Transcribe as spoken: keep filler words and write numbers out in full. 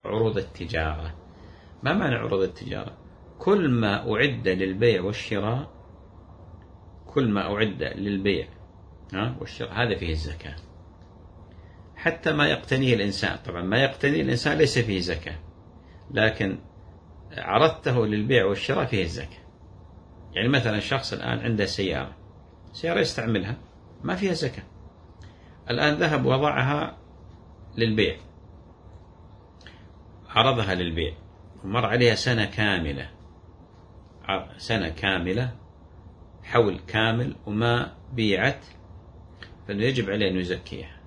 عروض التجارة. ما معنى عروض التجارة؟ كل ما أعد للبيع والشراء كل ما أعد للبيع والشراء هذا فيه الزكاة. حتى ما يقتنيه الإنسان، طبعا ما يقتنيه الإنسان ليس فيه زكاة، لكن عرضته للبيع والشراء فيه الزكاة. يعني مثلا شخص الآن عنده سيارة سيارة يستعملها ما فيها زكاة، الآن ذهب وضعها للبيع، عرضها للبيع ومر عليها سنة كاملة، سنة كاملة حول كامل وما بيعت، فإنه يجب عليه أن يزكيها.